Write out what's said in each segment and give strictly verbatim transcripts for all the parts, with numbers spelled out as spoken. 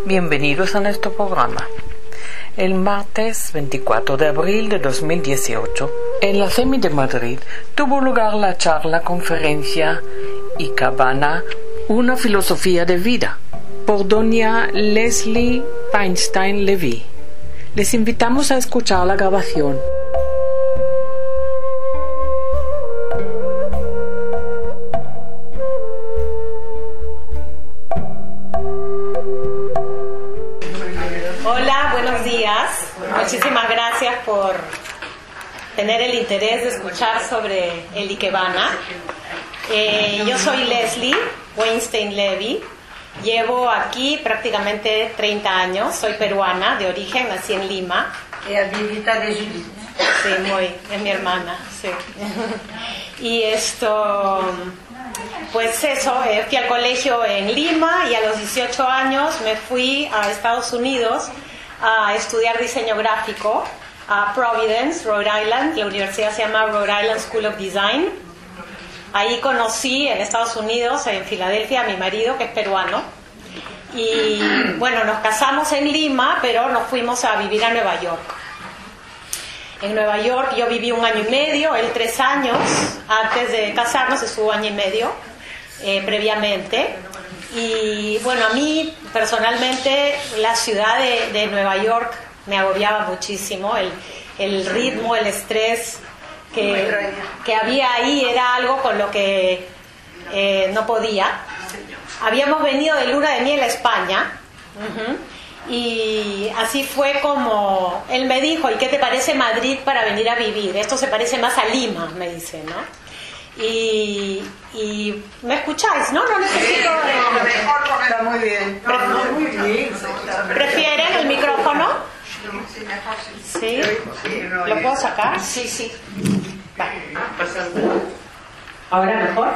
Bienvenidos a nuestro programa. El martes veinticuatro de abril de dos mil dieciocho, en la CEMI de Madrid, tuvo lugar la charla conferencia Ikebana, una filosofía de vida, por doña Leslie Feinstein Levy. Les invitamos a escuchar la grabación. Hola, buenos días. Muchísimas gracias por tener el interés de escuchar sobre el Ikebana. Eh, yo soy Leslie Feinstein Levy. Llevo aquí prácticamente treinta años. Soy peruana de origen, nací en Lima. Es visita de Judith. Sí, muy, es mi hermana, sí. Y esto, pues eso, eh, fui al colegio en Lima y a los dieciocho años me fui a Estados Unidos a estudiar diseño gráfico a Providence, Rhode Island. La universidad se llama Rhode Island School of Design. Ahí conocí en Estados Unidos, en Filadelfia, a mi marido, que es peruano. Y bueno, nos casamos en Lima, pero nos fuimos a vivir a Nueva York. En Nueva York yo viví un año y medio, él tres años. Antes de casarnos estuvo año y medio eh, previamente. Y bueno, a mí personalmente la ciudad de, de Nueva York me agobiaba muchísimo. El, el ritmo, el estrés que, que había ahí era algo con lo que eh, no podía. Habíamos venido de luna de miel a España. Uh-huh. Y así fue como él me dijo: ¿y qué te parece Madrid para venir a vivir? Esto se parece más a Lima, me dice, ¿no? Y, y ¿me escucháis? No, no necesito. Está muy bien. Muy bien. ¿Prefieren el micrófono? Sí. ¿Lo puedo sacar? Sí, sí. Vale. ¿Ahora mejor?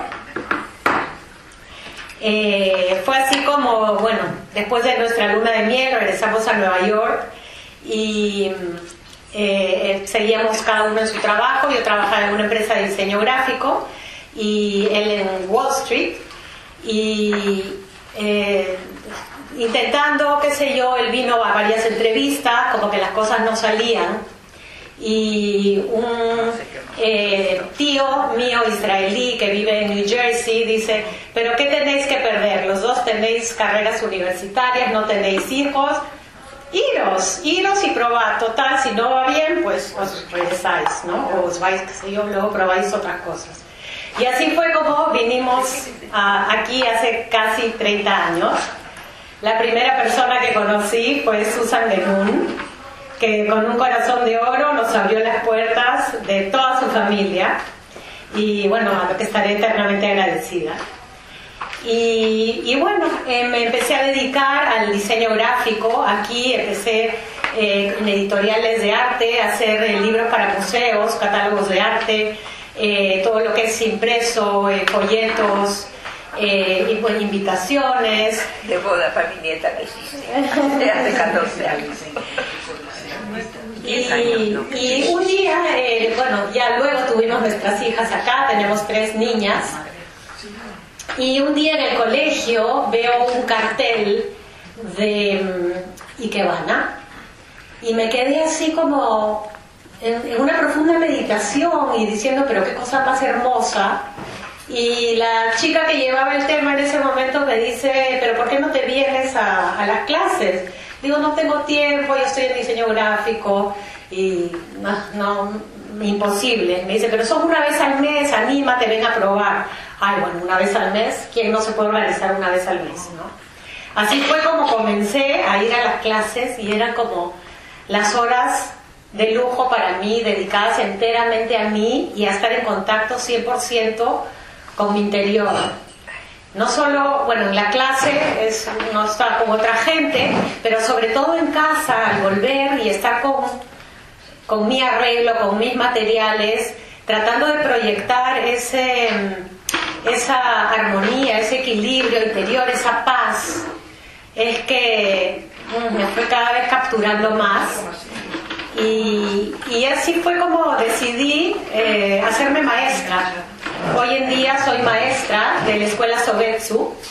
Eh, fue así como, bueno, después de nuestra luna de miel regresamos a Nueva York y eh, seguíamos cada uno en su trabajo. Yo trabajaba en una empresa de diseño gráfico y él en Wall Street, y eh, intentando, qué sé yo, él vino a varias entrevistas, como que las cosas no salían. Y un eh, tío mío israelí que vive en New Jersey dice: ¿pero qué tenéis que perder? Los dos tenéis carreras universitarias, no tenéis hijos, iros, iros y probad. Total, si no va bien, pues os regresáis, ¿no? O os vais, qué sé yo, luego probáis otras cosas. Y así fue como vinimos a, aquí hace casi treinta años. La primera persona que conocí fue Susan Lemun, que con un corazón de oro nos abrió las puertas de toda su familia, y bueno, a lo que estaré eternamente agradecida. Y, y bueno, eh, me empecé a dedicar al diseño gráfico. Aquí empecé eh, en editoriales de arte, a hacer eh, libros para museos, catálogos de arte, eh, todo lo que es impreso, eh, folletos, eh, y pues invitaciones. De boda para mi nieta que hiciste. De hace catorce años. Y, y un día, eh, bueno, ya luego tuvimos nuestras hijas acá, tenemos tres niñas, y un día en el colegio veo un cartel de um, Ikebana y me quedé así como en, en una profunda meditación y diciendo: pero qué cosa más hermosa. Y la chica que llevaba el tema en ese momento me dice: pero ¿por qué no te vienes a, a las clases? Digo: no tengo tiempo, yo estoy en diseño gráfico y no, no, imposible. Me dice: pero son una vez al mes, anímate, ven a probar. Ay, bueno, una vez al mes, ¿quién no se puede organizar una vez al mes, no? Así fue como comencé a ir a las clases, y eran como las horas de lujo para mí, dedicadas enteramente a mí y a estar en contacto cien por ciento con mi interior. No solo, bueno, en la clase es, no está con otra gente, pero sobre todo en casa, al volver y estar con, con mi arreglo, con mis materiales, tratando de proyectar ese, esa armonía, ese equilibrio interior, esa paz, es que me fue cada vez capturando más. Y, y así fue como decidí eh, hacerme maestra. Hoy en día soy maestra de la escuela Sobetsu,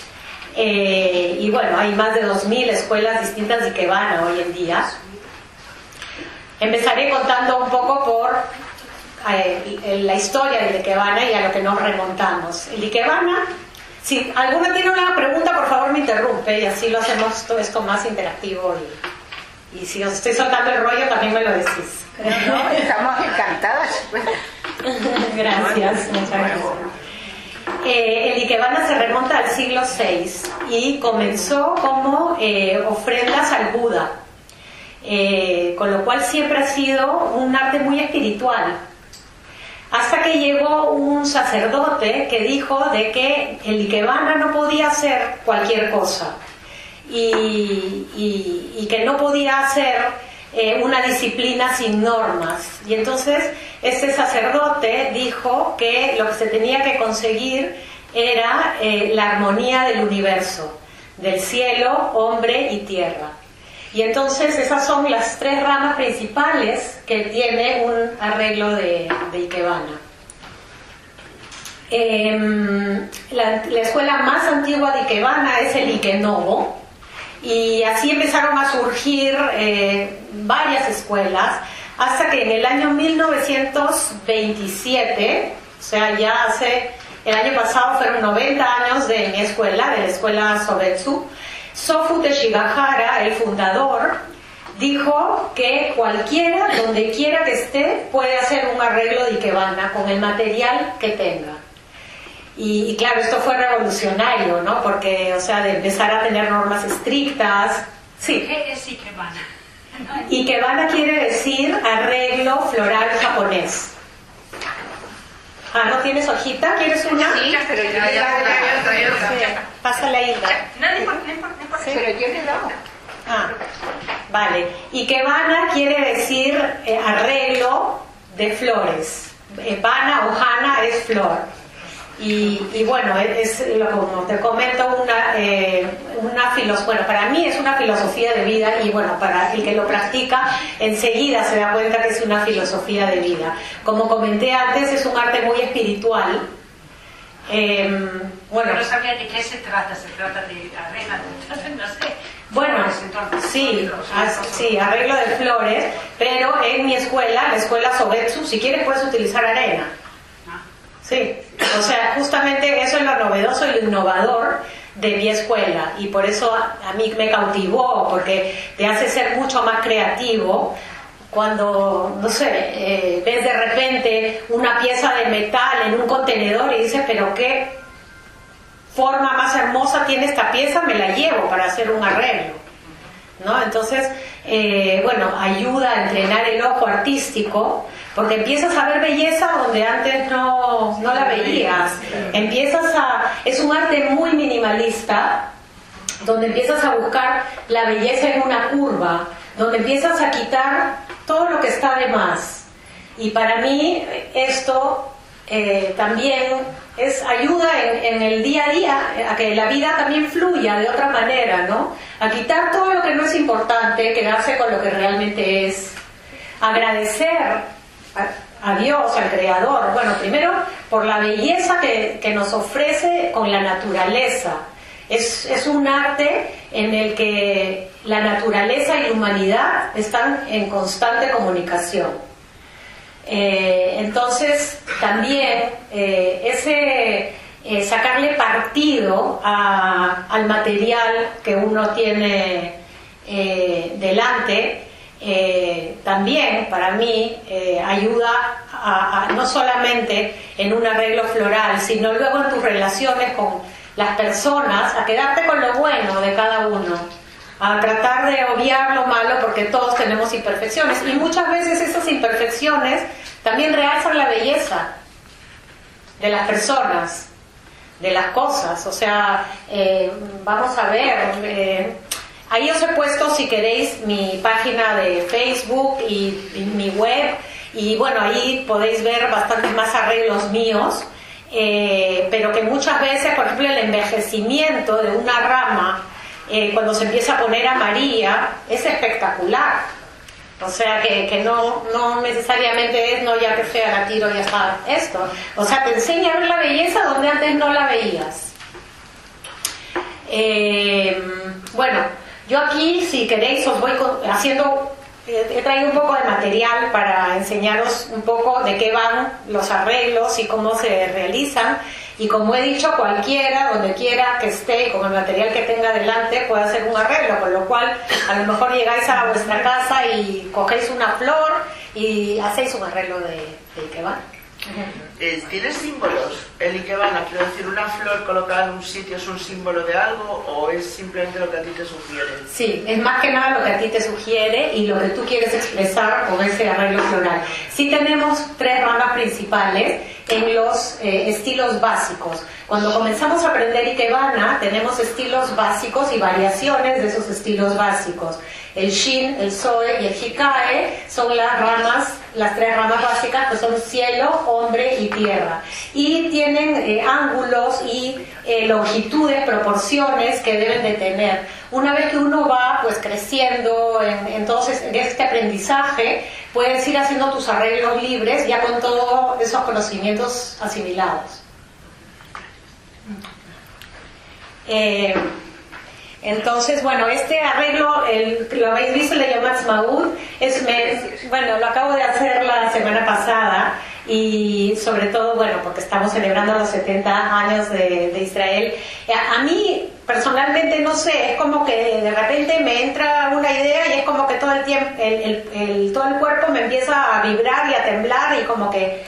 Eh, y bueno, hay más de dos mil escuelas distintas de Ikebana hoy en día. Empezaré contando un poco por eh, la historia del Ikebana y a lo que nos remontamos. El Ikebana, si alguna tiene una pregunta, por favor me interrumpe y así lo hacemos todo esto más interactivo. Y, y si os estoy soltando el rollo, también me lo decís. No, estamos encantadas. Gracias, muchas gracias. Eh, el Ikebana se remonta al siglo seis y comenzó como eh, ofrendas al Buda, eh, con lo cual siempre ha sido un arte muy espiritual, hasta que llegó un sacerdote que dijo de que el Ikebana no podía hacer cualquier cosa y, y, y que no podía hacer eh, una disciplina sin normas. Y entonces este sacerdote dijo que lo que se tenía que conseguir era eh, la armonía del universo, del cielo, hombre y tierra. Y entonces esas son las tres ramas principales que tiene un arreglo de, de Ikebana. Eh, la, la escuela más antigua de Ikebana es el Ikenobo, y así empezaron a surgir eh, varias escuelas, hasta que en el año mil novecientos veintisiete, o sea, ya hace, el año pasado fueron noventa años de mi escuela, de la escuela Sogetsu, Sofu Teshigahara, el fundador, dijo que cualquiera, donde quiera que esté, puede hacer un arreglo de Ikebana con el material que tenga. Y, y claro, esto fue revolucionario, ¿no? Porque, o sea, de empezar a tener normas estrictas. Sí. ¿Qué es Ikebana? Ikebana quiere decir arreglo floral japonés. Ah, ¿no tienes hojita? ¿Quieres una? Sí, pero yo le daba. Pásale ahí. No, no importa, no importa, no importa. Pero yo le daba. Ah, vale. Ikebana quiere decir eh, arreglo de flores. Eh, Bana o Hana es flor. Y, y bueno, es, es como te comento, una, eh, una filosofía, bueno, para mí es una filosofía de vida, y bueno, para el que lo practica enseguida se da cuenta que es una filosofía de vida. Como comenté antes, es un arte muy espiritual. Eh, bueno, no sabía de qué se trata, se trata de arena, no sé. Bueno, sí, sí, arreglo de flores, pero en mi escuela, la escuela Sogetsu, si quieres puedes utilizar arena. Sí, o sea, justamente eso es lo novedoso y lo innovador de mi escuela, y por eso a, a mí me cautivó, porque te hace ser mucho más creativo cuando, no sé, eh, ves de repente una pieza de metal en un contenedor y dices, pero qué forma más hermosa tiene esta pieza, me la llevo para hacer un arreglo, ¿no? Entonces, eh, bueno, ayuda a entrenar el ojo artístico, porque empiezas a ver belleza donde antes no, no la veías. Empiezas a... Es un arte muy minimalista, donde empiezas a buscar la belleza en una curva, donde empiezas a quitar todo lo que está de más. Y para mí esto eh, también es ayuda en, en el día a día, a que la vida también fluya de otra manera, ¿no? A quitar todo lo que no es importante, quedarse con lo que realmente es. Agradecer a Dios, al Creador, bueno, primero por la belleza que, que nos ofrece con la naturaleza. Es, es un arte en el que la naturaleza y la humanidad están en constante comunicación. Eh, entonces, también eh, ese eh, sacarle partido a, al material que uno tiene eh, delante, Eh, también para mí eh, ayuda a, a, no solamente en un arreglo floral, sino luego en tus relaciones con las personas, a quedarte con lo bueno de cada uno, a tratar de obviar lo malo, porque todos tenemos imperfecciones, y muchas veces esas imperfecciones también realzan la belleza de las personas, de las cosas. O sea, eh, vamos a ver, eh, ahí os he puesto, si queréis, mi página de Facebook y, y mi web, y bueno, ahí podéis ver bastantes más arreglos míos, eh, pero que muchas veces, por ejemplo, el envejecimiento de una rama, eh, cuando se empieza a poner amarilla, es espectacular. O sea, que, que no, no necesariamente es, no, ya que fea la tiro, ya está esto. O sea, te enseña a ver la belleza donde antes no la veías. Eh, bueno, yo aquí, si queréis, os voy haciendo, eh, he traído un poco de material para enseñaros un poco de qué van los arreglos y cómo se realizan. Y como he dicho, cualquiera, donde quiera que esté, con el material que tenga delante, puede hacer un arreglo, con lo cual a lo mejor llegáis a vuestra casa y cogéis una flor y hacéis un arreglo de, de ikebana. Eh, ¿Tiene símbolos el ikebana? Quiero decir, ¿una flor colocada en un sitio es un símbolo de algo o es simplemente lo que a ti te sugiere? Sí, es más que nada lo que a ti te sugiere y lo que tú quieres expresar con ese arreglo floral. Sí tenemos tres ramas principales en los eh, estilos básicos. Cuando comenzamos a aprender ikebana, tenemos estilos básicos y variaciones de esos estilos básicos. El Shin, el Soe y el Hikae son las ramas, las tres ramas básicas, que son cielo, hombre y tierra. Y tienen eh, ángulos y eh, longitudes, proporciones que deben de tener. Una vez que uno va pues creciendo en, entonces en este aprendizaje, puedes ir haciendo tus arreglos libres ya con todos esos conocimientos asimilados. Eh, Entonces, bueno, este arreglo, el, lo habéis visto, le llama Tzmaud, es, me, bueno, lo acabo de hacer la semana pasada y sobre todo, bueno, porque estamos celebrando los setenta años de, de Israel. A, a mí, personalmente, no sé, es como que de repente me entra una idea y es como que todo el tiempo, el, el, el, todo el cuerpo me empieza a vibrar y a temblar y como que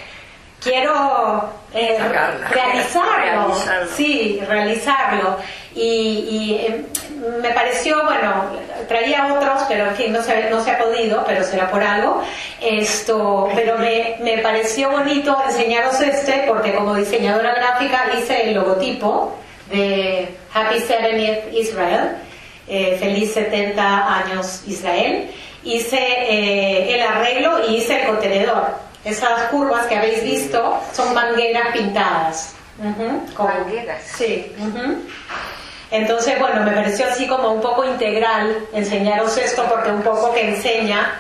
quiero eh, realizarlo, realizarlo, sí, realizarlo. Y, y eh, me pareció, bueno, traía otros, pero en fin, no se, no se ha podido, pero será por algo. Esto, pero me, me pareció bonito enseñaros este, porque como diseñadora gráfica hice el logotipo de Happy seventieth Israel, eh, feliz setenta años Israel. Hice eh, el arreglo y hice el contenedor. Esas curvas que habéis visto son mangueras pintadas. Uh-huh, como, mangueras. Sí. Uh-huh. Entonces, bueno, me pareció así como un poco integral enseñaros esto, porque un poco que enseña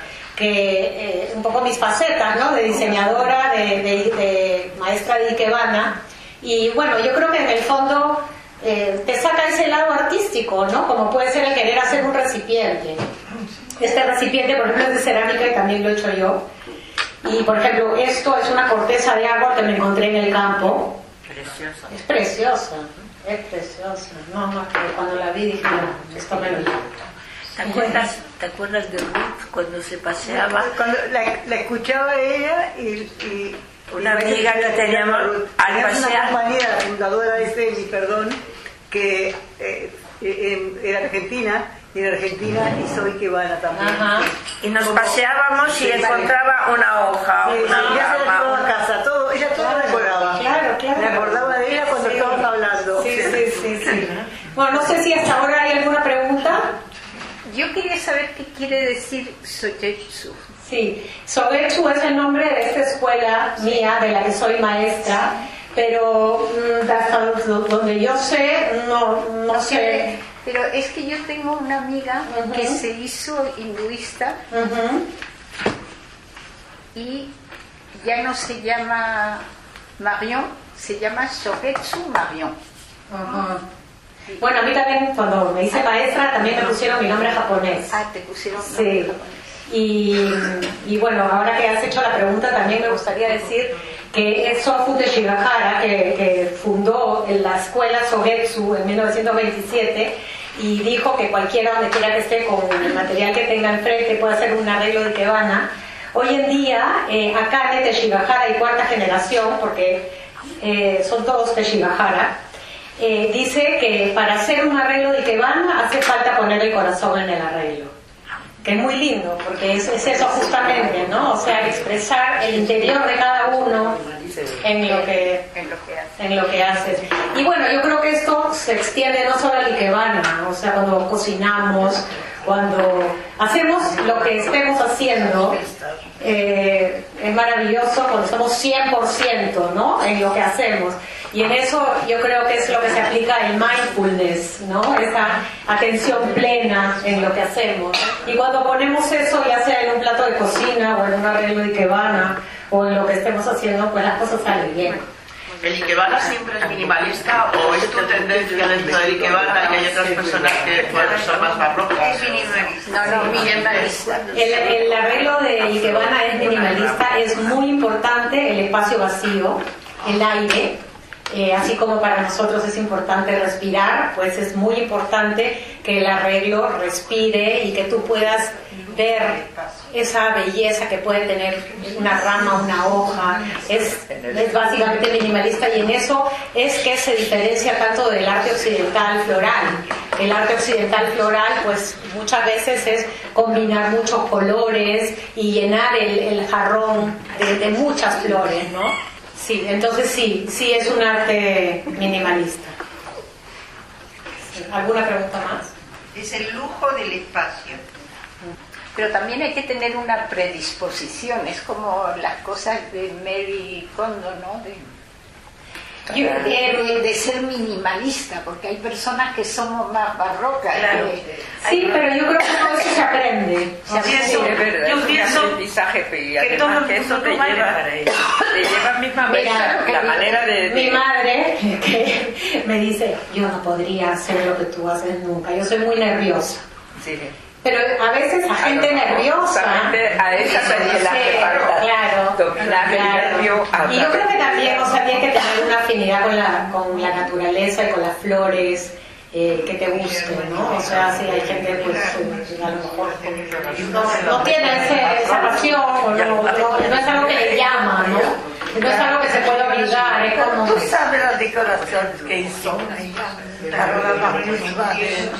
que eh, un poco mis facetas, ¿no? De diseñadora, de, de, de maestra de ikebana. Y bueno, yo creo que en el fondo eh, te saca ese lado artístico, ¿no? Como puede ser el querer hacer un recipiente. Este recipiente, por ejemplo, es de cerámica y también lo he hecho yo. Y, por ejemplo, esto es una corteza de árbol que me encontré en el campo. Preciosa. Es preciosa. Es preciosa. No, no, que cuando la vi dije, no, esto me lo llevo. ¿Te acuerdas, ¿Te acuerdas de Ruth cuando se paseaba? Cuando la, la escuchaba ella y... y una y amiga que teníamos al pasear. Una compañera, la fundadora de Femi, perdón, que eh, eh, era argentina, y en Argentina hizo ikebana también. Ajá. Y nos como, paseábamos y sí, encontraba sí. una hoja, sí, una sí, ella se la llevaba a casa, todo, ella todo claro, recordaba. Claro, claro. Me acordaba de ella cuando sí. estábamos hablando. Sí, sí, sí, sí. Bueno, no sé si hasta ahora hay alguna pregunta. Yo quería saber qué quiere decir Sogetsu. Sí, Sogetsu es el nombre de esta escuela mía, de la que soy maestra, pero hasta donde yo sé, no, no sé. Pero es que yo tengo una amiga uh-huh. que se hizo hinduista uh-huh. y ya no se llama Marion, se llama Sogetsu Marion. Uh-huh. Bueno, a mí también, cuando me hice maestra, también me pusieron mi nombre japonés. Ah, te pusieron sí. nombre japonés. Y, y bueno, ahora que has hecho la pregunta, también me gustaría decir que es Sofu de Shigahara, que, que fundó la escuela Sogetsu en mil novecientos veintisiete y dijo que cualquiera donde quiera que esté con el material que tenga enfrente puede hacer un arreglo de ikebana. Hoy en día, eh, Akane de Shigahara y cuarta generación, porque eh, son todos de Shigahara, eh, dice que para hacer un arreglo de ikebana hace falta poner el corazón en el arreglo. Que es muy lindo, porque es, es eso justamente, ¿no? O sea, expresar el interior de cada uno en lo que, en lo que hace. en lo que haces. Y bueno, yo creo que esto se extiende no solo al ikebana, o sea, cuando cocinamos, cuando hacemos lo que estemos haciendo, eh, es maravilloso cuando somos cien por ciento, ¿no? En lo que hacemos. Y en eso yo creo que es lo que se aplica el mindfulness, ¿no? Esa atención plena en lo que hacemos. Y cuando ponemos eso, ya sea en un plato de cocina o en un arreglo de ikebana o en lo que estemos haciendo, pues las cosas salen bien. ¿El Ikebana siempre es minimalista o es tu tendencia dentro del Ikebana y hay otras personas que bueno, son más barrocas? Es minimalista. No, no, minimalista. El, el arreglo de Ikebana es minimalista, es muy importante el espacio vacío, el aire. Eh, así como para nosotros es importante respirar, pues es muy importante que el arreglo respire y que tú puedas ver esa belleza que puede tener una rama, una hoja. Es, es básicamente minimalista y en eso es que se diferencia tanto del arte occidental floral. El arte occidental floral pues muchas veces es combinar muchos colores y llenar el, el jarrón de, de muchas flores, ¿no? Sí, entonces sí, sí es un arte minimalista. ¿Alguna pregunta más? Es el lujo del espacio. Pero también hay que tener una predisposición, es como las cosas de Mary Kondo, ¿no? De, Yo, de, de ser minimalista, porque hay personas que somos más barrocas. Claro. Que, sí, pero yo creo que todo eso se aprende. Se Sí, aprende. es verdad, Yo es un pienso aprendizaje y que además todo el que eso mundo te no vale lleva, para ello. te lleva mismamente Mira, la manera de, de- Mi madre que me dice, yo no podría hacer lo que tú haces nunca, yo soy muy nerviosa. sí. Pero a veces la gente nerviosa... Justamente a esa sería la que falta, claro, dominar el claro. nervio a Y yo creo través que de- también, o sea, tiene que tener una afinidad con la, con la naturaleza y con las flores, eh, que te guste, ¿no? O sea, si hay gente, pues, eh, a lo mejor no, no tiene ese, esa pasión, o no, no, no es algo que le llama, ¿no? No es algo que se puede obligar, es como... ¿Tú sabes las decoraciones que hizo? Para la misma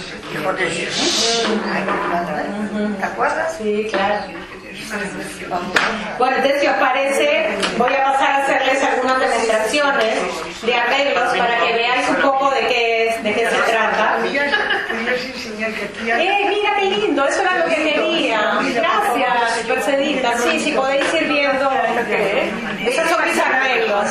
¿te acuerdas? Sí, claro. Bueno, entonces si os parece, voy a pasar a hacerles algunas demostraciones de arreglos para que veáis un poco de qué, de qué se trata. ¡Eh, mira qué lindo! Eso era lo que quería. Gracias, Mercedita. Sí, sí, podéis ir viendo. Esos son mis arreglos.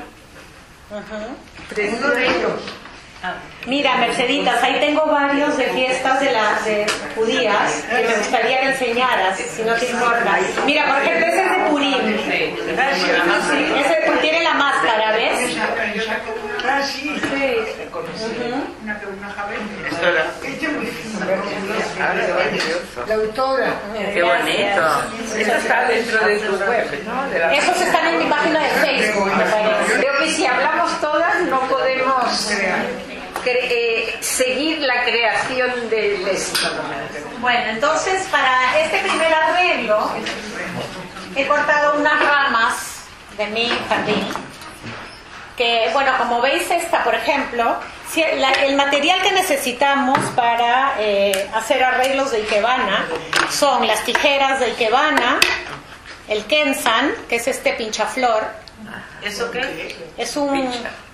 Uno de ellos. Mira, Merceditas, ahí tengo varios de fiestas de las de judías que me gustaría que enseñaras, si no te importa. Mira, por ejemplo, ese es de Purim. Ese tiene la máscara, ¿ves? Ah, sí. Sí. Esto era. La autora. Qué bonito. Eso está dentro de tu web, ¿no? De la- Esos están en mi página de Facebook, me parece. creo que si hablamos todas no podemos cre- eh, seguir la creación del éxito. Bueno, entonces para este primer arreglo he cortado unas ramas de mi jardín. Que, bueno, como veis esta, por ejemplo, si la- el material que necesitamos para eh, hacer arreglos de ikebana son las tijeras de ikebana, el kensan, que es este pinchaflor. ¿Eso qué? Es un...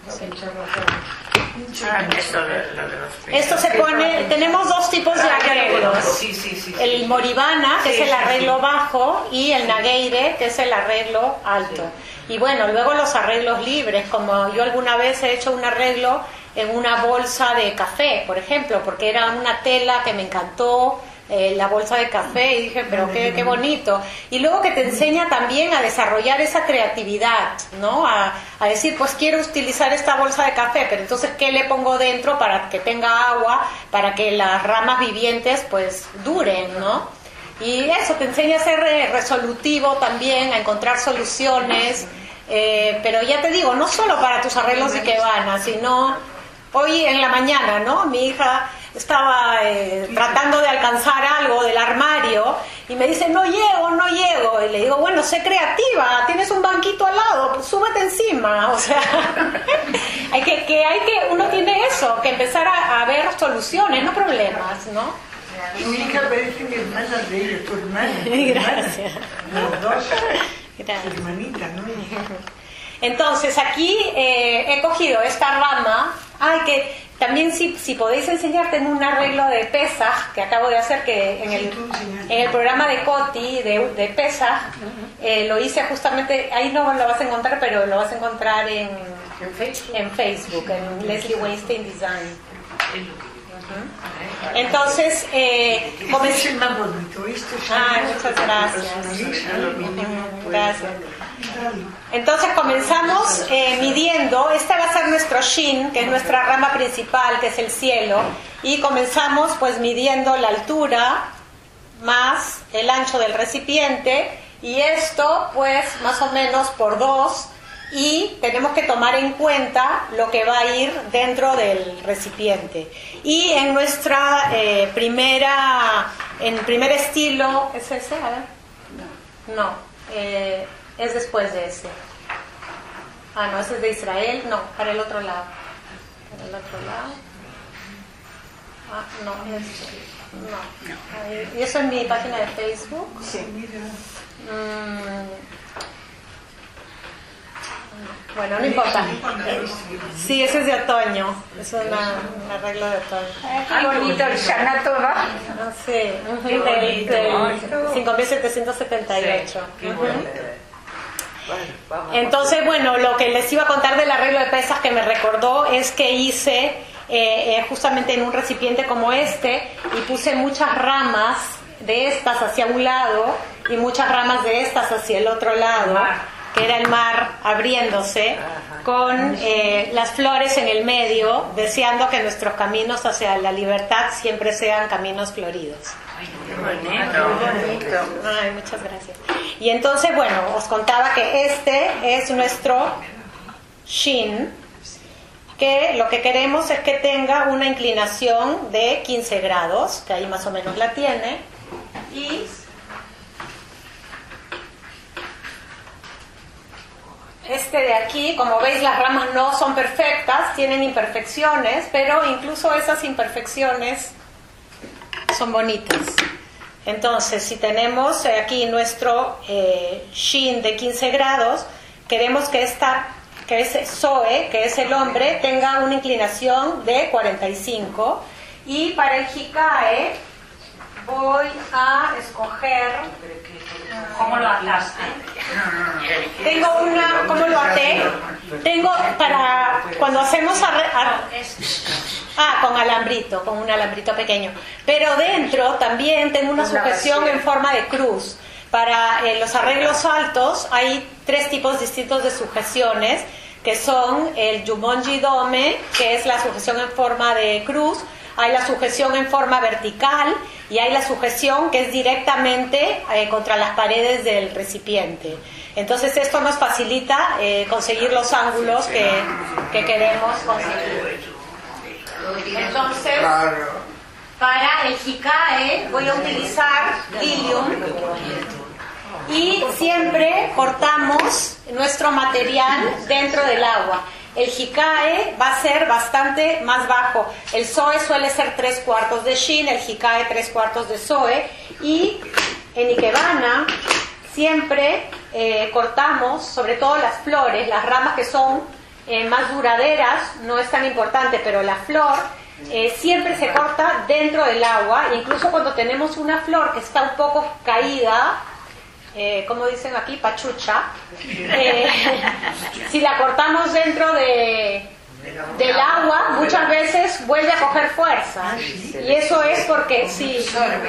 Ah, esto de, lo de los Esto se pone... Tenemos dos tipos de arreglos. Sí, sí, sí. El moribana, que es el arreglo bajo, y el nageire, que es el arreglo alto. Y bueno, luego los arreglos libres, como yo alguna vez he hecho un arreglo en una bolsa de café, por ejemplo, porque era una tela que me encantó, eh, la bolsa de café, y dije, pero qué, qué bonito. Y luego que te enseña también a desarrollar esa creatividad, ¿no? A, a decir, pues quiero utilizar esta bolsa de café, pero entonces, ¿qué le pongo dentro para que tenga agua, para que las ramas vivientes, pues, duren, ¿no? Y eso te enseña a ser eh, resolutivo también, a encontrar soluciones, eh, pero ya te digo, no solo para tus arreglos de ikebana, sino hoy en la mañana, ¿no? Mi hija estaba eh, tratando de alcanzar algo del armario y me dice, no llego, no llego. Y le digo, bueno, sé creativa, tienes un banquito al lado, pues súbete encima. O sea, hay que, que, hay que, uno tiene eso, que empezar a, a ver soluciones, no problemas, ¿no? Tu hija parece mi hermana de ella, tu hermana. tu Gracias. hermana. Las dos. Gracias. Hermanita, ¿no? Entonces aquí eh, he cogido esta rama. Ay, que también si, si podéis enseñar, tengo un arreglo de Pesaj que acabo de hacer, que en el, en el programa de Coti de, de Pesaj eh, lo hice justamente, ahí no lo vas a encontrar, pero lo vas a encontrar en, ¿En Facebook? en Facebook, en Leslie Weinstein Design. Entonces, eh, Este es el más bonito. Este es ah, el muchas gracias. personaliza, lo mínimo. Gracias. Entonces comenzamos eh, midiendo, esta va a ser nuestro shin, que es nuestra rama principal, que es el cielo, y comenzamos pues midiendo la altura más el ancho del recipiente, y esto pues más o menos por dos, y tenemos que tomar en cuenta lo que va a ir dentro del recipiente. Y en nuestra eh, primera, en primer estilo, ¿es ese? A ver. No, eh, es después de ese. Ah, no, ese es de Israel. No, para el otro lado. Para el otro lado. Ah, no, es, no. Ahí, y eso en mi página de Facebook. Sí. Mm, bueno, no importa. Sí, ese es de otoño. Es una, un arreglo de otoño. Qué bonito el Shana Tova. Ah, sí, uh-huh, del, del cinco mil setecientos setenta y ocho. Uh-huh. Entonces, bueno, lo que les iba a contar del arreglo de pesas que me recordó es que hice eh, eh, justamente en un recipiente como este, y puse muchas ramas de estas hacia un lado y muchas ramas de estas hacia el otro lado, que era el mar abriéndose, con eh, las flores en el medio, deseando que nuestros caminos hacia la libertad siempre sean caminos floridos. Ay, qué bonito. Ay, muchas gracias. Y entonces, bueno, os contaba que este es nuestro shin, que lo que queremos es que tenga una inclinación de quince grados, que ahí más o menos la tiene, y este de aquí, como veis, las ramas no son perfectas, tienen imperfecciones, pero incluso esas imperfecciones son bonitas. Entonces, si tenemos aquí nuestro eh, shin de quince grados, queremos que esta, que ese Zoe, que es el hombre, tenga una inclinación de cuarenta y cinco, y para el Hikae voy a escoger. ¿Cómo lo ataste? Tengo una, ¿cómo lo até? Tengo para cuando hacemos arre, ar, ah, con alambrito, con un alambrito pequeño. Pero dentro también tengo una sujeción en forma de cruz. Para eh, los arreglos altos hay tres tipos distintos de sujeciones, que son el Jumonji Dome, que es la sujeción en forma de cruz. Hay la sujeción en forma vertical y hay la sujeción que es directamente eh, contra las paredes del recipiente. Entonces esto nos facilita eh, conseguir los ángulos que, que queremos conseguir. Entonces, para el Hikae voy a utilizar Lilium, y siempre cortamos nuestro material dentro del agua. El Hikae va a ser bastante más bajo. El Zoe suele ser tres cuartos de Shin, el Hikae tres cuartos de Zoe. Y en Ikebana siempre eh, cortamos, sobre todo las flores, las ramas que son eh, más duraderas, no es tan importante, pero la flor eh, siempre se corta dentro del agua. Incluso cuando tenemos una flor que está un poco caída, Eh, como dicen aquí, pachucha, eh, si la cortamos dentro de, del agua, muchas veces vuelve a coger fuerza, y eso es porque sí,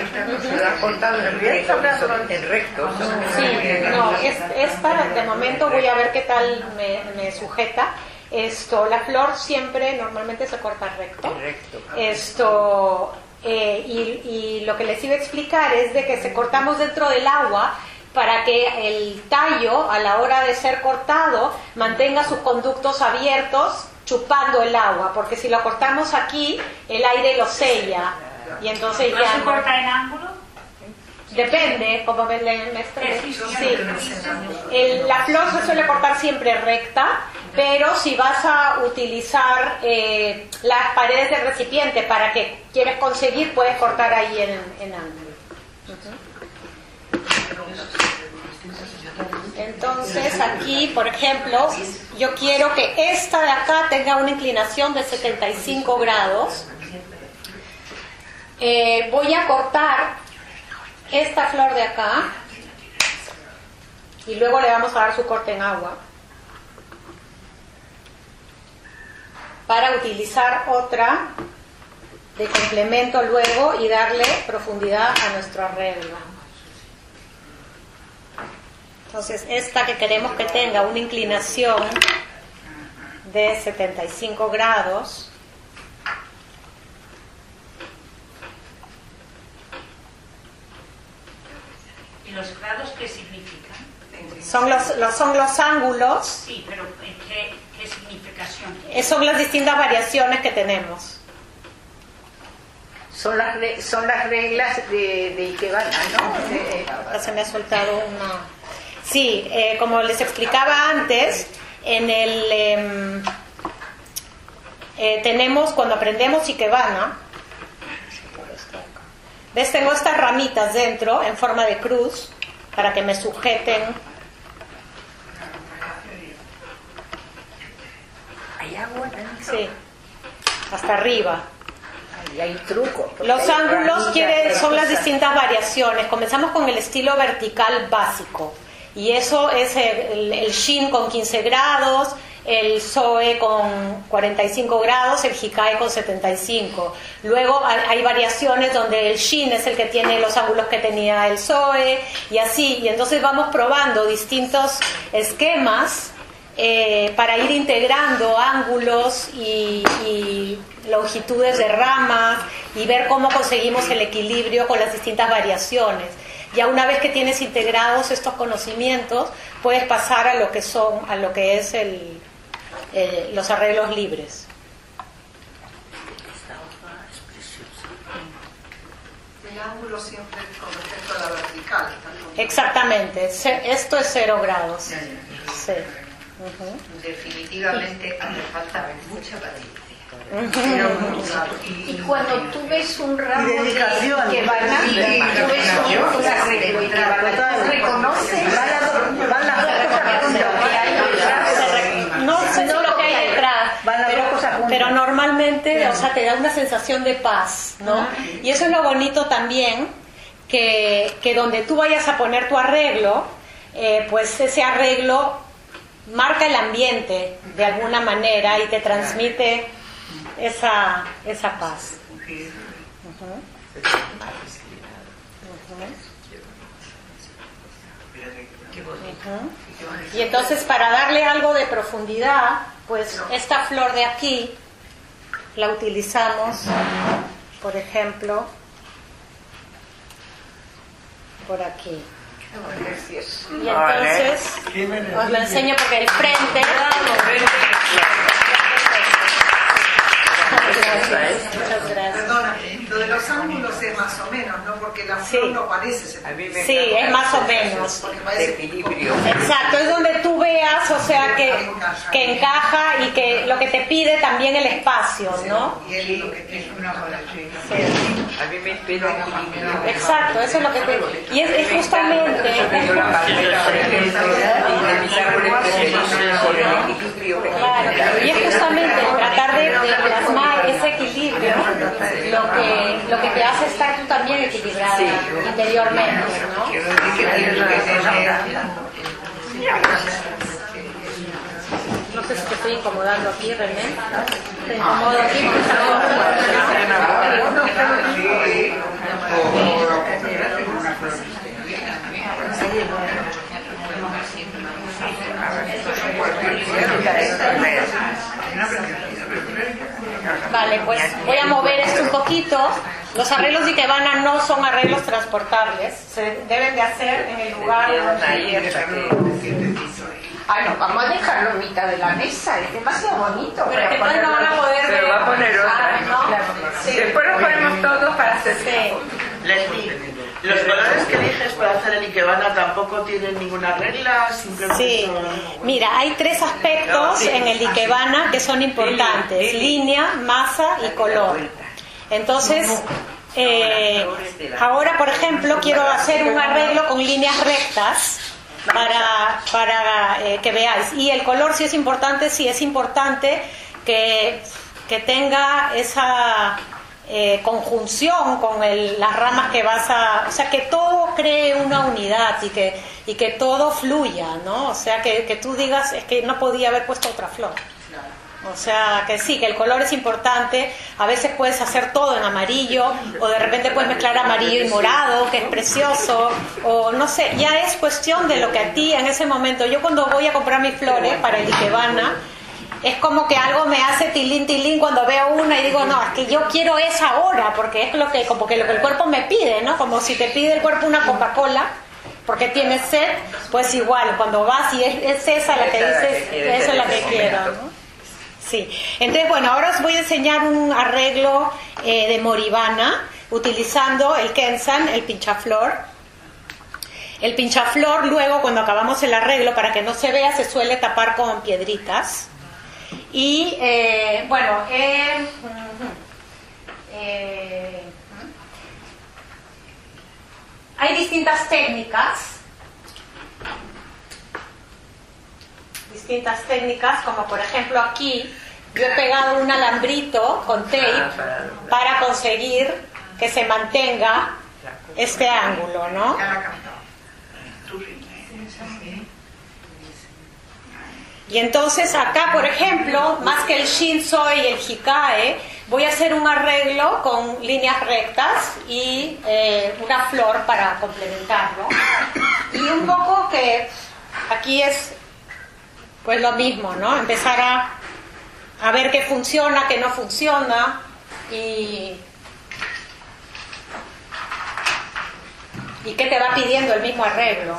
En recto. sí, no, es, esta de momento voy a ver qué tal me, me sujeta. Esto, la flor siempre normalmente se corta recto. Esto, eh, y, y lo que les iba a explicar es de que se cortamos dentro del agua para que el tallo, a la hora de ser cortado, mantenga sus conductos abiertos chupando el agua, porque si lo cortamos aquí, el aire lo sella, y entonces ¿No ya se no. corta en ángulo? Depende, como me, me, me sí. El, la flor se suele cortar siempre recta, pero si vas a utilizar eh, las paredes del recipiente para que quieres conseguir, puedes cortar ahí en, en ángulo. Uh-huh. Entonces aquí, por ejemplo, yo quiero que esta de acá tenga una inclinación de setenta y cinco grados. Eh, voy a cortar esta flor de acá y luego le vamos a dar su corte en agua para utilizar otra de complemento luego y darle profundidad a nuestro arreglo. Entonces, esta que queremos que tenga una inclinación de setenta y cinco grados. ¿Y los grados qué significan? Son los, los, son los ángulos. Sí, pero ¿qué, qué significación tiene? Eh, Son las distintas variaciones que tenemos. Son las, re- son las reglas de, de Ikebana, ¿no? De- Ya se me ha soltado una... Sí, eh, como les explicaba antes, en el... em, eh, tenemos, cuando aprendemos Ikebana, ¿ves? Tengo estas ramitas dentro, en forma de cruz, para que me sujeten. ¿Hay agua dentro? Sí, hasta arriba. Y hay truco. porque Los hay ángulos ramitas, quiere- pero son las cosas- distintas variaciones. Comenzamos con el estilo vertical básico. Y eso es el, el, el Shin con quince grados, el Soe con cuarenta y cinco grados, el Hikae con setenta y cinco. Luego hay, hay variaciones donde el Shin es el que tiene los ángulos que tenía el Soe, y así. Y entonces vamos probando distintos esquemas eh, para ir integrando ángulos y, y longitudes de ramas y ver cómo conseguimos el equilibrio con las distintas variaciones. Ya una vez que tienes integrados estos conocimientos, puedes pasar a lo que son, a lo que es el, el- los arreglos libres. El ángulo siempre con respecto a la vertical. tal como- Exactamente. Ce- Esto es cero grados. Sí. Ujú. Definitivamente hace falta mucha paciencia. Y cuando tú ves un ramo Y dedicación. de Ikebana, y tú ves un, un arreglo Ikebana, ¿tú reconoces? Van las dos- van las dos cosas juntas. Se re- No sé lo que hay detrás, Van las pero, dos cosas juntas. pero normalmente, o sea, te da una sensación de paz, ¿no? Y eso es lo bonito también, que, que donde tú vayas a poner tu arreglo, eh, pues ese arreglo marca el ambiente de alguna manera y te transmite esa, esa paz. Ujú. Ujú. Y entonces, para darle algo de profundidad, pues esta flor de aquí la utilizamos, por ejemplo, por aquí. Y entonces os lo enseño porque el frente. Muchas gracias. Muchas gracias. Perdóname, lo de los ángulos es más o menos, ¿no? Porque la flor Sí. no parece ser. Sí, es más o menos. Porque parece Equilibrio. Exacto, es donde tú veas, o sea, que, que encaja y que lo que te pide también el espacio, ¿no? y es lo que tiene. A mí me pide equilibrio. Exacto, eso es lo que te... Y es, es justamente... Yo la palmera, por ejemplo, y de mis árboles pequeños por el equilibrio. Claro, y es justamente tratar de, de plasmar ese equilibrio lo que, lo que te hace estar tú también equilibrada interiormente, ¿no? Quiero decir que tienes que tener No sé si te estoy incomodando aquí, René. Te incomodo aquí porque está Vale, pues voy a mover esto un poquito. Los arreglos de Ikebana no son arreglos transportables, se deben de hacer en el lugar donde... Ah, no, vamos a dejarlo en mitad de la mesa, es demasiado bonito. Pero que entonces no van a poder Se ver. lo va a poner otra. Ah, ¿no? Sí. Después lo ponemos todo para hacer. Sí. Leslie, los colores que eliges para hacer el Ikebana tampoco tienen ninguna regla, simplemente Sí, son... mira, hay tres aspectos en el Ikebana que son importantes: línea, masa y color. Entonces, eh, ahora, por ejemplo, quiero hacer un arreglo con líneas rectas para, para eh, que veáis. Y el color sí es importante, sí es importante que, que tenga esa... Eh, conjunción con el, las ramas que vas a... O sea, que todo cree una unidad y que, y que todo fluya, ¿no? O sea, que, que tú digas, es que no podía haber puesto otra flor. O sea, que sí, que el color es importante. A veces puedes hacer todo en amarillo, o de repente puedes mezclar amarillo y morado, que es precioso, o no sé, ya es cuestión de lo que a ti en ese momento. Yo cuando voy a comprar mis flores para el ikebana, es como que algo me hace tilín, tilín cuando veo una y digo, no, es que yo quiero esa ahora, porque es lo que, como que lo que el cuerpo me pide, ¿no? Como si te pide el cuerpo una Coca-Cola, porque tienes sed, pues igual, cuando vas y es, es esa la que dices, esa es la que quiero, ¿no? Sí. Entonces, bueno, ahora os voy a enseñar un arreglo eh, de Moribana, utilizando el Kensan, el pinchaflor. El pinchaflor, luego, cuando acabamos el arreglo, para que no se vea, se suele tapar con piedritas. Y, eh, bueno, eh, eh, hay distintas técnicas. Distintas técnicas, como por ejemplo aquí, yo he pegado un alambrito con tape para conseguir que se mantenga este ángulo, ¿no? Y entonces acá, por ejemplo, más que el Shinso y el Hikae, voy a hacer un arreglo con líneas rectas y eh, una flor para complementarlo. Y un poco que aquí es pues lo mismo, ¿no? Empezar a, a ver qué funciona, qué no funciona y, y qué te va pidiendo el mismo arreglo.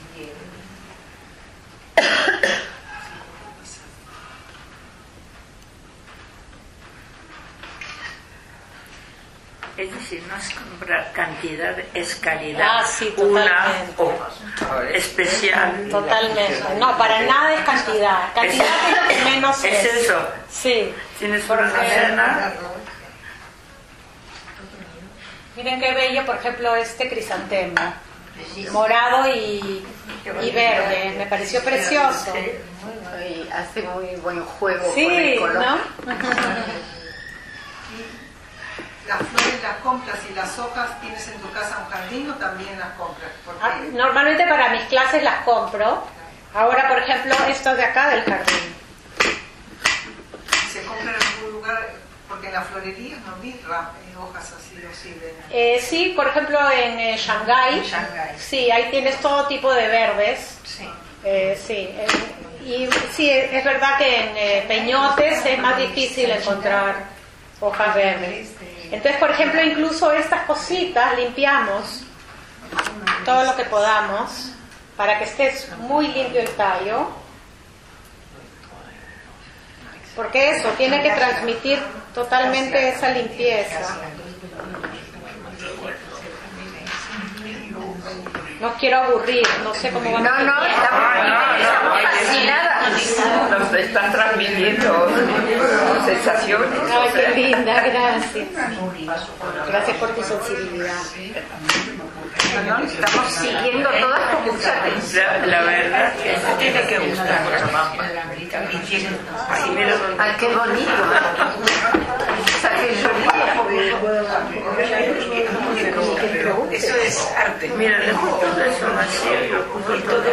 Es decir, no es comprar cantidad, es calidad. Ah, sí, totalmente. Una o especial. Totalmente. No, para nada es cantidad. Cantidad es, es lo que menos es. Es eso. Sí. Tienes una cena. Miren qué bello, por ejemplo, este crisantemo. Morado y, y verde. Me pareció precioso. Y hace muy buen juego sí, con el color. ¿no? ¿Las flores las compras y las hojas tienes en tu casa un jardín o también las compras? Porque... Ah, normalmente para mis clases las compro. Ahora, por ejemplo, esto de acá del jardín. ¿Se compran en algún lugar? Porque en las florerías no vi eh, hojas así, ¿o sí? De... Eh, sí, por ejemplo, en eh, Shanghái. Shanghái. Sí, ahí tienes todo tipo de verdes. Sí. Eh, sí, eh, y sí, es verdad que en eh, peñotes es más difícil encontrar hojas verdes. Entonces, por ejemplo, incluso estas cositas limpiamos todo lo que podamos para que esté muy limpio el tallo, porque eso tiene que transmitir totalmente esa limpieza. No quiero aburrir, no sé cómo van a... No, no, estamos, estamos fascinadas. Nos están transmitiendo sensaciones. Ay, qué linda, gracias. Gracias por tu sensibilidad. No, no, estamos siguiendo todas tus pulsaciones. La, la verdad que eso tiene que gustar mucho, mamá. Ay, qué bonito. Eso es arte. Mira, le gusta eso así, lo puso todo.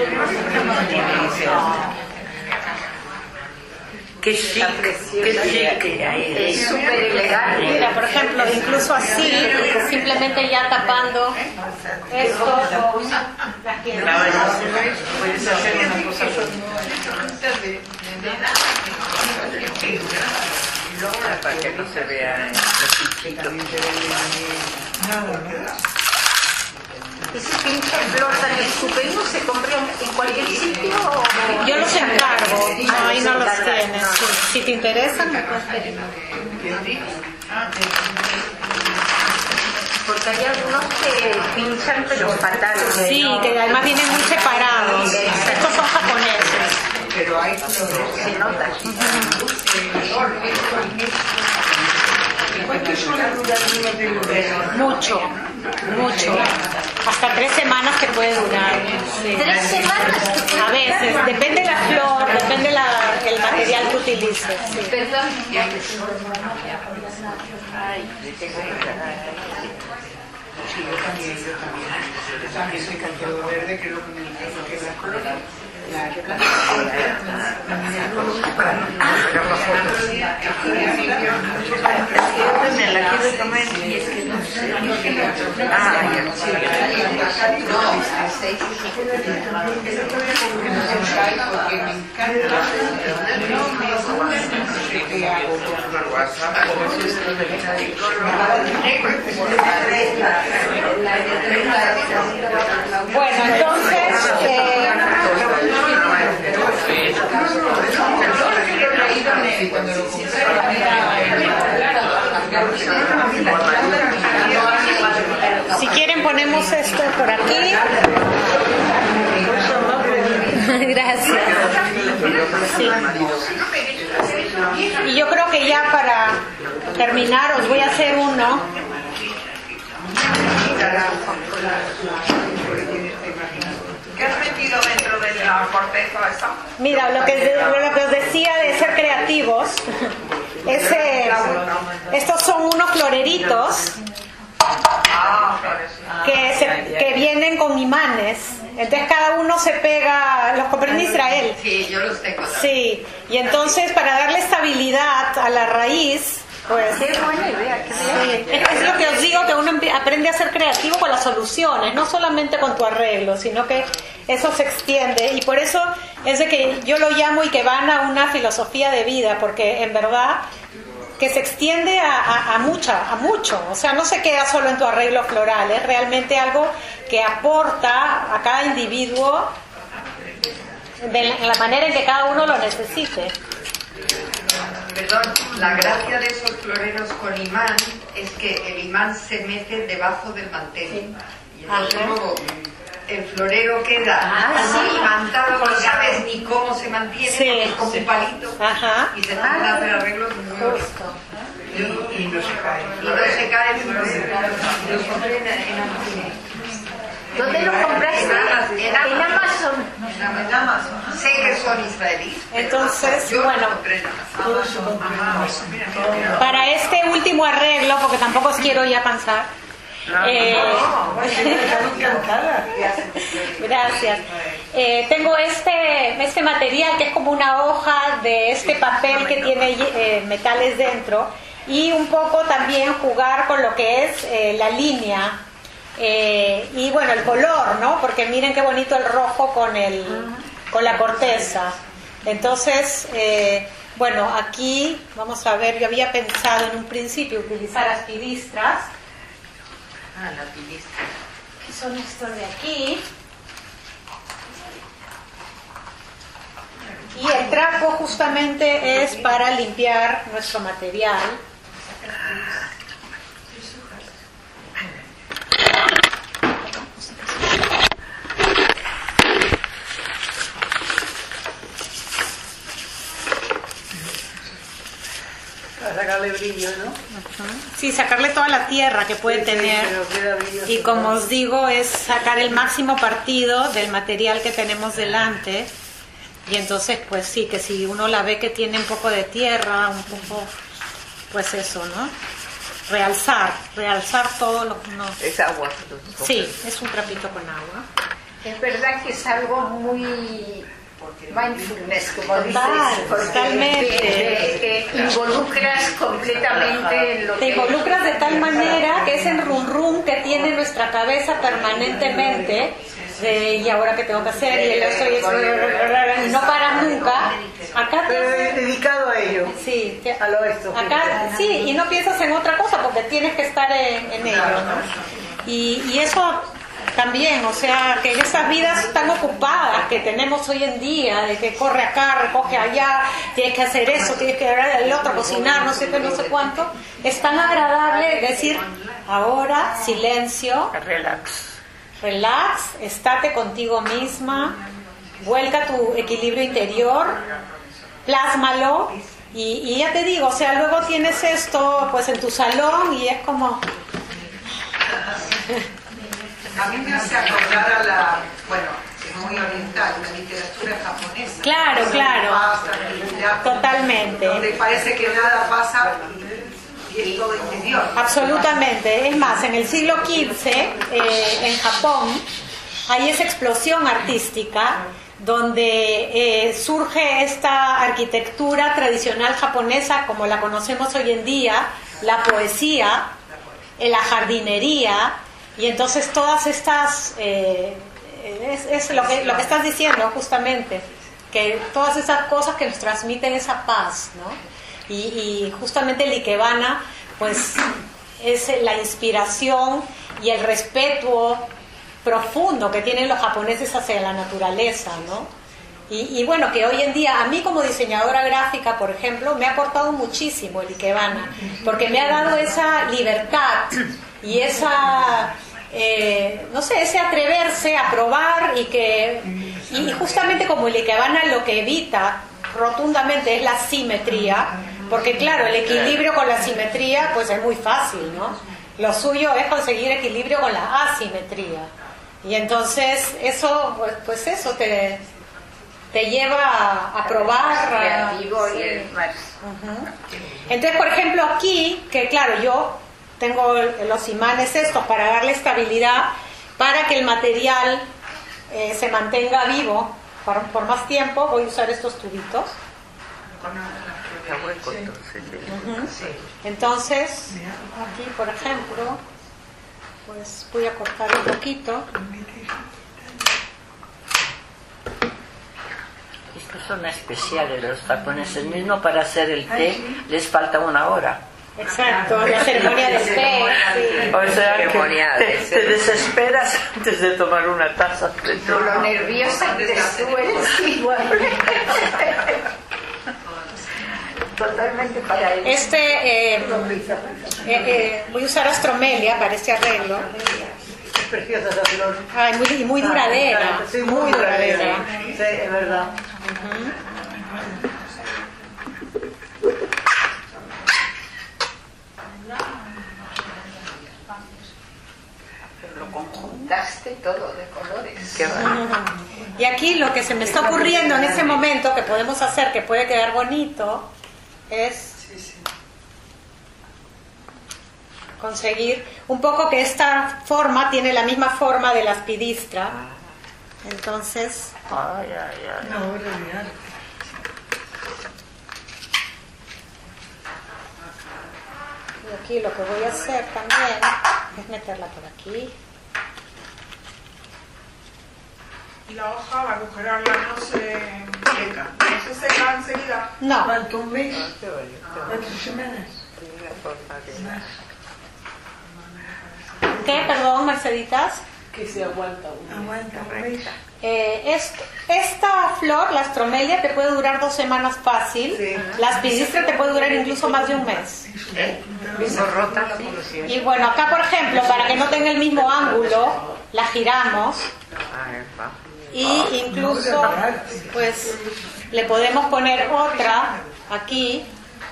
Qué chic, qué chic que hay. Es súper elegante. Mira, por ejemplo, incluso así, simplemente ya tapando esto con las piedras. Puedes hacer una cosa para que no se vea los chiquitos. ¿Y si pincha flor tan estupendo se compra en cualquier sitio? O... Yo los encargo, no, ahí no los tienes. Sí. Si te interesan, me puedes pedir. Porque hay algunos que pinchan pero fatal. Sí, que además vienen muy separados. Estos son japoneses. Pero hay se nota. ¿Cuánto suele durar uno de los Mucho, mucho. Hasta tres semanas que puede durar. Sí. ¿Tres semanas? A veces, depende de la flor, depende la, el material que utilices. Sí. Perdón. Sí, yo también, yo también. Yo también soy cantero verde, creo que me encanta que la color. Me la quiero comer y es que no sé. Ah, Bueno, entonces, eh, si quieren ponemos esto por aquí. Gracias. Sí. Y yo creo que ya para terminar os voy a hacer uno. ¿Qué has metido dentro de la corteza esa? Mira, lo que, lo que os decía de ser creativos, es, eh, estos son unos floreritos que, se, que vienen con imanes. Entonces cada uno se pega, ¿los compré en Israel? Sí, yo los tengo. Sí, y entonces para darle estabilidad a la raíz, pues Qué buena idea, qué sí, es, es lo que os digo, que uno empie- aprende a ser creativo con las soluciones, no solamente con tu arreglo, sino que eso se extiende, y por eso es de que yo lo llamo y que van a una filosofía de vida, porque en verdad que se extiende a, a, a mucha, a mucho, o sea, no se queda solo en tu arreglo floral, es realmente algo que aporta a cada individuo de la, en la manera en que cada uno lo necesite. Perdón, la gracia de esos floreros con imán es que el imán se mete debajo del mantel. Sí. Y entonces Ajá. luego el florero queda así imantado, no sabes ni cómo se mantiene, Sí. porque es como un palito. Ajá. Y se trata de hacer arreglos muy Justo. y, y no se cae. Y no se cae el florero. Los compré en, en Amazon. ¿Dónde lo compraste? En Amazon. En Amazon. En Amazon. Sé que son israelíes. Entonces, yo bueno, lo compré en Amazon. Ajá. Mira, mira, mira. para este último arreglo, porque tampoco os quiero ya cansar, eh, gracias. Eh, tengo este, este material que es como una hoja de este papel que tiene eh, metales dentro, y un poco también jugar con lo que es eh, la línea. Eh, y bueno, el color, ¿no? Porque miren qué bonito el rojo con el con la corteza. Entonces, eh, bueno, aquí vamos a ver, yo había pensado en un principio utilizar las pilistras. Ah, la pilistra. Que son estos de aquí. Y el trapo justamente es para limpiar nuestro material. Para sacarle brillo, ¿no? Sí, sacarle toda la tierra que puede Sí, sí, tener. pero queda brilloso. Y como os digo, es sacar el máximo partido del material que tenemos delante. Y entonces, pues sí, que si uno la ve que tiene un poco de tierra, un poco, pues eso, ¿no? Realzar, realzar todo lo que uno... Es agua. Sí, es un trapito con agua. Es verdad que es algo muy mindfulness, como dices, Total, porque totalmente. te, te involucras completamente en lo Te que... involucras de tal manera que ese rum rum que tiene nuestra cabeza permanentemente, de y ahora qué tengo que hacer, y el estoy y no para nunca. Acá Pero te, es dedicado a ello. sí, te- A lo esto. acá sí, y no piensas en otra cosa porque tienes que estar en, en ello, ¿no? Y, y eso también, o sea, que en esas vidas tan ocupadas que tenemos hoy en día, de que corre acá, recoge allá, tienes que hacer eso, tienes que ver el otro, cocinar, no sé qué, no sé cuánto, es tan agradable decir, ahora, silencio, Relax. relax, estate contigo misma, vuelca tu equilibrio interior, plásmalo, y, y ya te digo, o sea, luego tienes esto pues en tu salón y es como... A mí me hace acordar a la, bueno, es muy oriental, la literatura japonesa. Claro, claro. Pasa, literatura, Totalmente. Donde parece que nada pasa y, y es todo interior. Absolutamente. Es más, en el siglo quince, eh, en Japón, hay esa explosión artística donde eh, surge esta arquitectura tradicional japonesa como la conocemos hoy en día, la poesía, eh, la jardinería, y entonces todas estas, eh, es, es lo, que, lo que estás diciendo justamente, que todas esas cosas que nos transmiten esa paz, ¿no? Y, y justamente el Ikebana, pues es la inspiración y el respeto profundo que tienen los japoneses hacia la naturaleza, ¿no? Y, y bueno, que hoy en día, a mí como diseñadora gráfica, por ejemplo, me ha aportado muchísimo el Ikebana, porque me ha dado esa libertad y esa, eh, no sé, ese atreverse a probar y que, y justamente como el Ikebana lo que evita rotundamente es la simetría, porque claro, el equilibrio con la simetría pues es muy fácil, ¿no? Lo suyo es conseguir equilibrio con la asimetría. Y entonces eso, pues, pues eso te, te lleva a, a probar. Creativo a, y sí. el más. Uh-huh. Entonces, por ejemplo, aquí, que claro, yo tengo los imanes estos para darle estabilidad, para que el material eh, se mantenga vivo por, por más tiempo, voy a usar estos tubitos. Uh-huh. Entonces, aquí, por ejemplo, pues voy a cortar un poquito. Estos son especiales los japoneses, mismo para hacer el té les falta una hora. Exacto, la ceremonia del té. Sí. O sea que te, te desesperas antes de tomar una taza de té. Lo nerviosa que tú eres igual. Totalmente para él. Este, eh, eh, eh, voy a usar astromelia para este arreglo. Es preciosa esa flor. Ay, muy, muy duradera. Sí, muy, muy duradera. duradera. Sí, es verdad. Uh-huh. Lo conjuntaste todo de colores. Qué raro. Y aquí lo que se me está ocurriendo en ese momento que podemos hacer, que puede quedar bonito, es conseguir un poco que esta forma tiene la misma forma de la aspidistra. Entonces, Ay, ay, ay. No, realidad. y aquí lo que voy a hacer también es meterla por aquí. Y la hoja, al agujerarla, no se seca. No se seca enseguida. No, ¿Cuánto un mes? ¿Cuántas semanas? ¿qué? Perdón, Merceditas. Que se aguanta un Aguanta un mes. Eh, es- esta flor, la astromelia, te puede durar dos semanas fácil. Sí. La aspidistra te puede durar incluso más de un mes. Eso rota la población. Y bueno, acá por ejemplo, para que no tenga el mismo ángulo, la giramos y incluso pues le podemos poner otra aquí.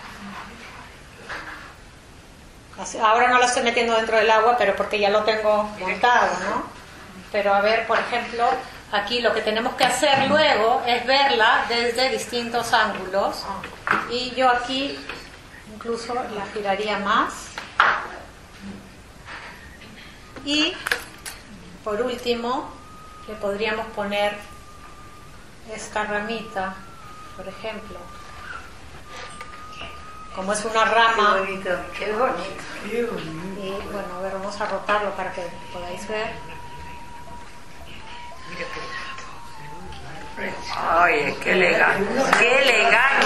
Así- Ahora no la estoy metiendo dentro del agua, pero porque ya lo tengo montado, ¿no? Pero a ver, por ejemplo, aquí lo que tenemos que hacer luego es verla desde distintos ángulos. Y yo aquí incluso la giraría más. Y por último le podríamos poner esta ramita, por ejemplo. Como es una Qué rama, bonito. Qué bonito. Qué bonito. y bueno, a ver, vamos a rotarlo para que podáis ver. Oye, qué elegante. Qué elegante.